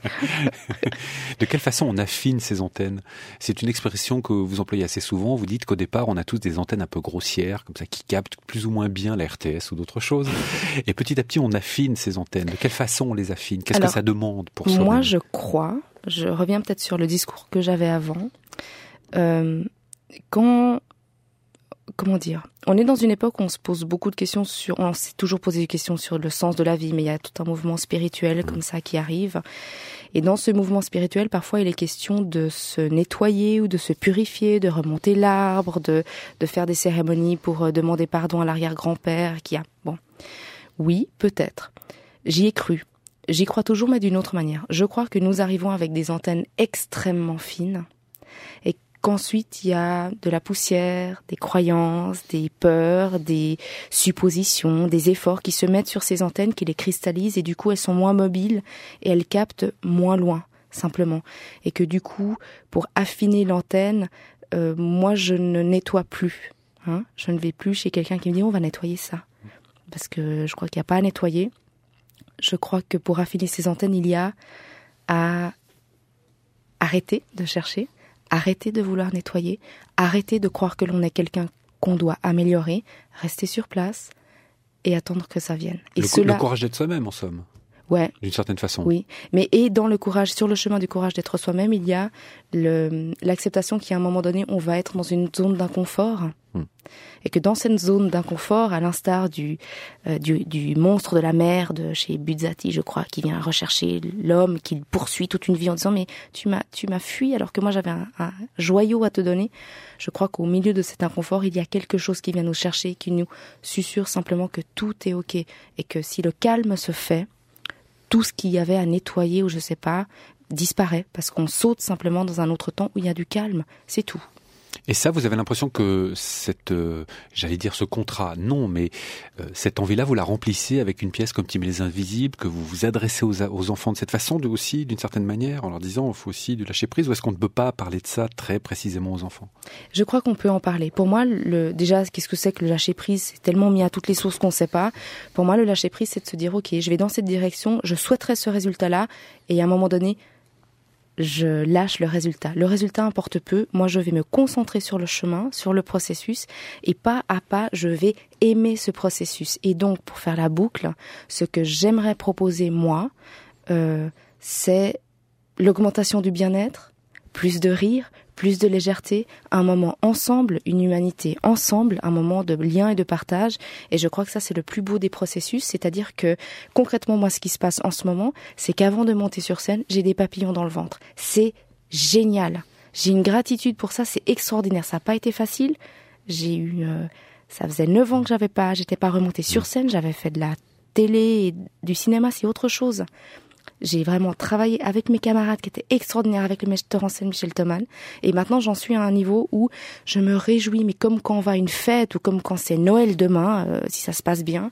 De quelle façon on affine ces antennes? C'est une expression que vous employez assez souvent. Vous dites qu'au départ, on a tous des antennes un peu grossières, comme ça, qui captent plus ou moins bien la R T S ou d'autres choses. Et petit à petit, on affine ces antennes. De quelle façon on les affine? Qu'est-ce Alors, que ça demande pour ça?
Moi, je crois, je reviens peut-être sur le discours que j'avais avant, euh, quand... Comment dire? On est dans une époque où on se pose beaucoup de questions sur, on s'est toujours posé des questions sur le sens de la vie, mais il y a tout un mouvement spirituel comme ça qui arrive. Et dans ce mouvement spirituel, parfois, il est question de se nettoyer ou de se purifier, de remonter l'arbre, de, de faire des cérémonies pour demander pardon à l'arrière-grand-père qui a, bon. Oui, peut-être. J'y ai cru. J'y crois toujours, mais d'une autre manière. Je crois que nous arrivons avec des antennes extrêmement fines et qu'ensuite il y a de la poussière, des croyances, des peurs, des suppositions, des efforts qui se mettent sur ces antennes, qui les cristallisent et du coup elles sont moins mobiles et elles captent moins loin, simplement. Et que du coup, pour affiner l'antenne, euh, moi je ne nettoie plus. Hein, je ne vais plus chez quelqu'un qui me dit on va nettoyer ça. Parce que je crois qu'il n'y a pas à nettoyer. Je crois que pour affiner ces antennes, il y a à arrêter de chercher, arrêter de vouloir nettoyer, arrêter de croire que l'on est quelqu'un qu'on doit améliorer, rester sur place et attendre que ça vienne. Et
le,
cela...
le courage d'être soi-même, en somme.
Ouais.
D'une certaine façon.
Oui. Mais et dans le courage, sur le chemin du courage d'être soi-même, il y a le, l'acceptation qu'à un moment donné, on va être dans une zone d'inconfort. Hum. Et que dans cette zone d'inconfort, à l'instar du, euh, du, du monstre de la mer de chez Buzzati, je crois, qui vient rechercher l'homme, qui le poursuit toute une vie en disant mais tu m'as, tu m'as fui alors que moi j'avais un, un joyau à te donner. Je crois qu'au milieu de cet inconfort, il y a quelque chose qui vient nous chercher, qui nous susurre simplement que tout est ok et que si le calme se fait, tout ce qu'il y avait à nettoyer ou je sais pas disparaît parce qu'on saute simplement dans un autre temps où il y a du calme. C'est tout.
Et ça, vous avez l'impression que cette, euh, j'allais dire ce contrat, non, mais euh, cette envie-là, vous la remplissez avec une pièce comme Tim et les Invisibles, que vous vous adressez aux, aux enfants de cette façon, de, aussi, d'une certaine manière, en leur disant, il faut aussi du lâcher prise, ou est-ce qu'on ne peut pas parler de ça très précisément aux enfants?
Je crois qu'on peut en parler. Pour moi, le, déjà, qu'est-ce que c'est que le lâcher prise? C'est tellement mis à toutes les sources qu'on ne sait pas. Pour moi, le lâcher prise, c'est de se dire, ok, je vais dans cette direction, je souhaiterais ce résultat-là, et à un moment donné, je lâche le résultat. Le résultat importe peu. Moi, je vais me concentrer sur le chemin, sur le processus, et pas à pas, je vais aimer ce processus. Et donc, pour faire la boucle, ce que j'aimerais proposer, moi, euh, c'est l'augmentation du bien-être, plus de rire, plus de légèreté, un moment ensemble, une humanité ensemble, un moment de lien et de partage. Et je crois que ça, c'est le plus beau des processus. C'est-à-dire que, concrètement, moi, ce qui se passe en ce moment, c'est qu'avant de monter sur scène, j'ai des papillons dans le ventre. C'est génial. J'ai une gratitude pour ça. C'est extraordinaire. Ça n'a pas été facile. J'ai eu... Euh, ça faisait neuf ans que j'avais pas... J'étais pas remontée sur scène. J'avais fait de la télé et du cinéma. C'est autre chose. J'ai vraiment travaillé avec mes camarades qui étaient extraordinaires, avec le metteur en scène Michel Thoman. Et maintenant, j'en suis à un niveau où je me réjouis, mais comme quand on va à une fête ou comme quand c'est Noël demain, euh, si ça se passe bien,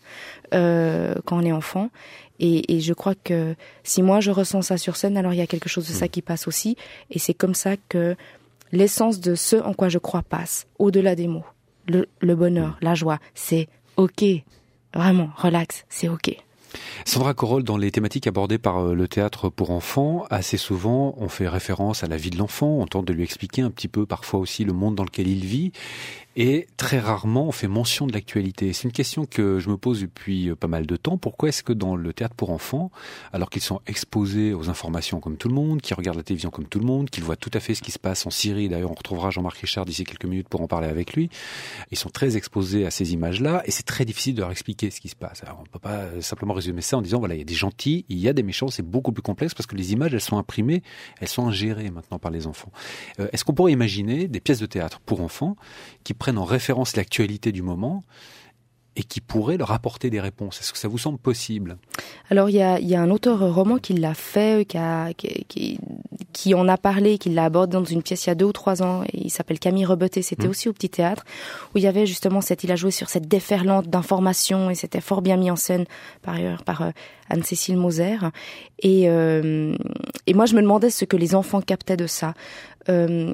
euh, quand on est enfant. Et, et je crois que si moi je ressens ça sur scène, alors il y a quelque chose de ça qui passe aussi. Et c'est comme ça que l'essence de ce en quoi je crois passe, au-delà des mots. Le, le bonheur, la joie, c'est ok. Vraiment, relax, c'est ok.
Sandra Corolle, dans les thématiques abordées par le théâtre pour enfants, assez souvent on fait référence à la vie de l'enfant, on tente de lui expliquer un petit peu parfois aussi le monde dans lequel il vit, et très rarement on fait mention de l'actualité. C'est une question que je me pose depuis pas mal de temps. Pourquoi est-ce que dans le théâtre pour enfants, alors qu'ils sont exposés aux informations comme tout le monde, qu'ils regardent la télévision comme tout le monde, qu'ils voient tout à fait ce qui se passe en Syrie, d'ailleurs on retrouvera Jean-Marc Richard d'ici quelques minutes pour en parler avec lui, ils sont très exposés à ces images-là et c'est très difficile de leur expliquer ce qui se passe. Alors on ne peut pas simplement résumer ça en disant voilà, il y a des gentils, il y a des méchants, c'est beaucoup plus complexe parce que les images elles sont imprimées, elles sont ingérées maintenant par les enfants. Euh, est-ce qu'on pourrait imaginer des pièces de théâtre pour enfants qui prennent en référence l'actualité du moment et qui pourraient leur apporter des réponses? Est-ce que ça vous semble possible?
Alors il y a, y a un auteur roman qui l'a fait, qui, a, qui, qui, qui en a parlé, qui l'a abordé dans une pièce il y a deux ou trois ans. Et il s'appelle Camille Rebeté. C'était mmh. aussi au Petit Théâtre où il y avait justement cette. Il a joué sur cette déferlante d'informations et c'était fort bien mis en scène par ailleurs par euh, Anne-Cécile Moser. Et euh, et moi je me demandais ce que les enfants captaient de ça. Euh,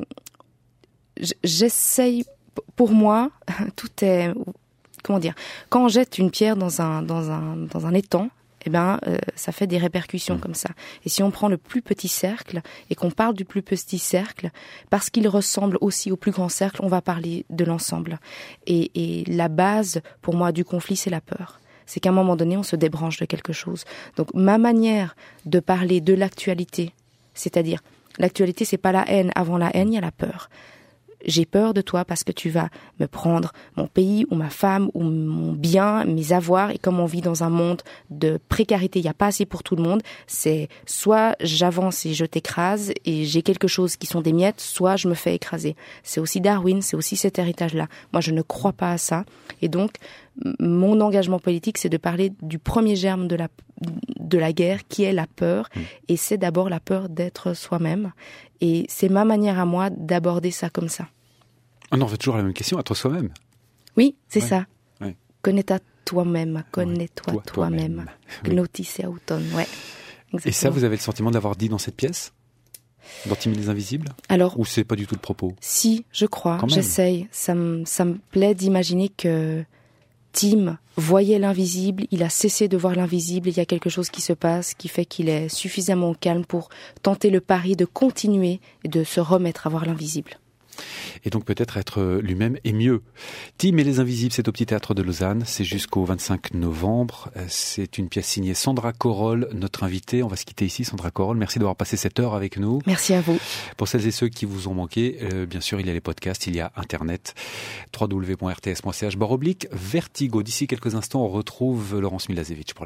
j'essaye. Pour moi, tout est. Comment dire ? Quand on jette une pierre dans un dans un dans un étang. Eh ben, euh, ça fait des répercussions mmh. comme ça. Et si on prend le plus petit cercle et qu'on parle du plus petit cercle, parce qu'il ressemble aussi au plus grand cercle, on va parler de l'ensemble. Et, et la base, pour moi, du conflit, c'est la peur. C'est qu'à un moment donné, on se débranche de quelque chose. Donc, ma manière de parler de l'actualité, c'est-à-dire, l'actualité, c'est pas la haine. Avant la haine, il y a la peur. J'ai peur de toi parce que tu vas me prendre mon pays ou ma femme ou mon bien, mes avoirs. Et comme on vit dans un monde de précarité, il n'y a pas assez pour tout le monde. C'est soit j'avance et je t'écrase et j'ai quelque chose qui sont des miettes, soit je me fais écraser. C'est aussi Darwin, c'est aussi cet héritage-là. Moi, je ne crois pas à ça. Et donc, mon engagement politique, c'est de parler du premier germe de la, de la guerre, qui est la peur. Mmh. Et c'est d'abord la peur d'être soi-même. Et c'est ma manière à moi d'aborder ça comme ça.
On en fait toujours la même question, être soi-même.
Oui, c'est
ouais.
ça.
Ouais.
Connais-toi toi-même, connais-toi
ouais. toi,
toi-même.
Oui.
Gnotis et auton, ouais. Exactement.
Et ça, vous avez le sentiment de l'avoir dit dans cette pièce ? Dans Tim et les Invisibles ?
Alors,
ou c'est pas du tout le propos ?
Si, je crois, j'essaye. Ça me, ça me plaît d'imaginer que Tim voyait l'invisible, il a cessé de voir l'invisible, il y a quelque chose qui se passe qui fait qu'il est suffisamment au calme pour tenter le pari de continuer et de se remettre à voir l'invisible.
Et donc peut-être être lui-même et mieux. Tim et les Invisibles, c'est au Petit Théâtre de Lausanne, c'est jusqu'au vingt-cinq novembre. C'est une pièce signée Sandra Corolle, notre invitée. On va se quitter ici, Sandra Corolle. Merci d'avoir passé cette heure avec nous.
Merci à vous.
Pour celles et ceux qui vous ont manqué, euh, bien sûr, il y a les podcasts, il y a Internet, w w w point r t s point c h barre oblique Vertigo. D'ici quelques instants, on retrouve Laurence Milasevic pour